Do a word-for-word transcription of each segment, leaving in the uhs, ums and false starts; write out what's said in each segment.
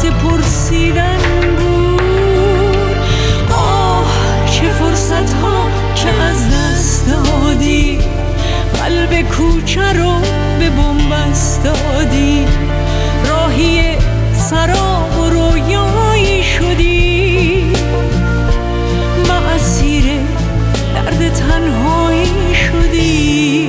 وقت پرسیدن بود. آه چه فرصت ها که از دست دادی، قلب کوچه رو به بنبست دادی. راهی سراب و رویایی شدی، ما اسیر درد تنهایی شدی.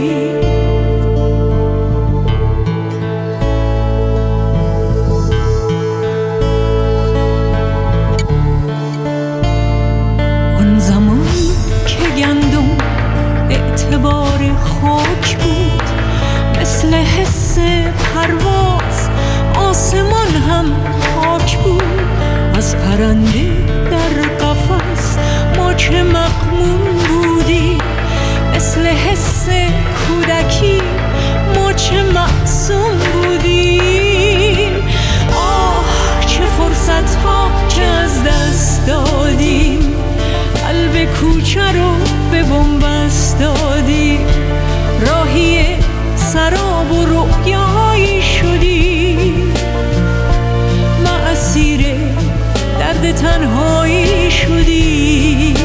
اون زمان که گندم اعتبار خاک بود، مثل حس پرواز آسمان هم پاک بود. از پرنده در قفس ما چه مغموم بودیم، مثل حس کودکی ما چه معصوم بودیم. آه چه فرصت ها که از دست دادیم، قلب کوچه رو به بنبست دادیم. راهی سراب و رویایی شدیم، ما اسیر درد تنهایی شدیم.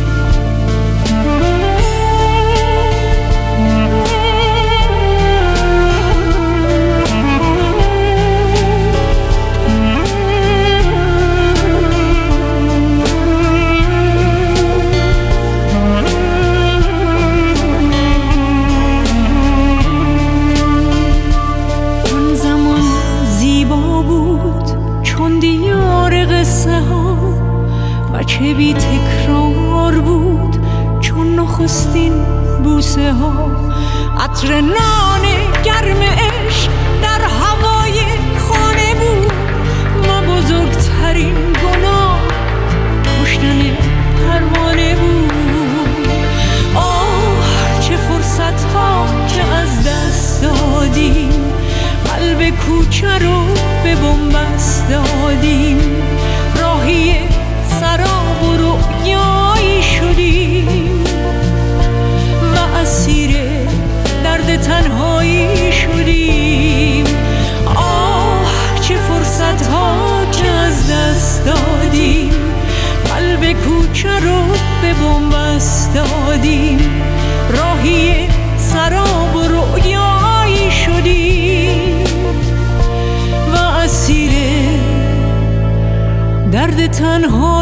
چه بی تکرار بود چون نخستین بوسه ها. عطر نان گرم عشق در هوای خانه بود، ما بزرگترین گناه کشتن پروانه بود. آه چه فرصت ها که از دست دادیم، قلب کوچه رو به بنبست دادیم. راهی سراب و رویایی شدیم، و اسیر درد تنهایی شدیم. آه چه فرصت ها که از دست دادیم، قلب کوچه رو به بنبست دادیم. راهی سراب و رویایی شدیم، و اسیر درد تنها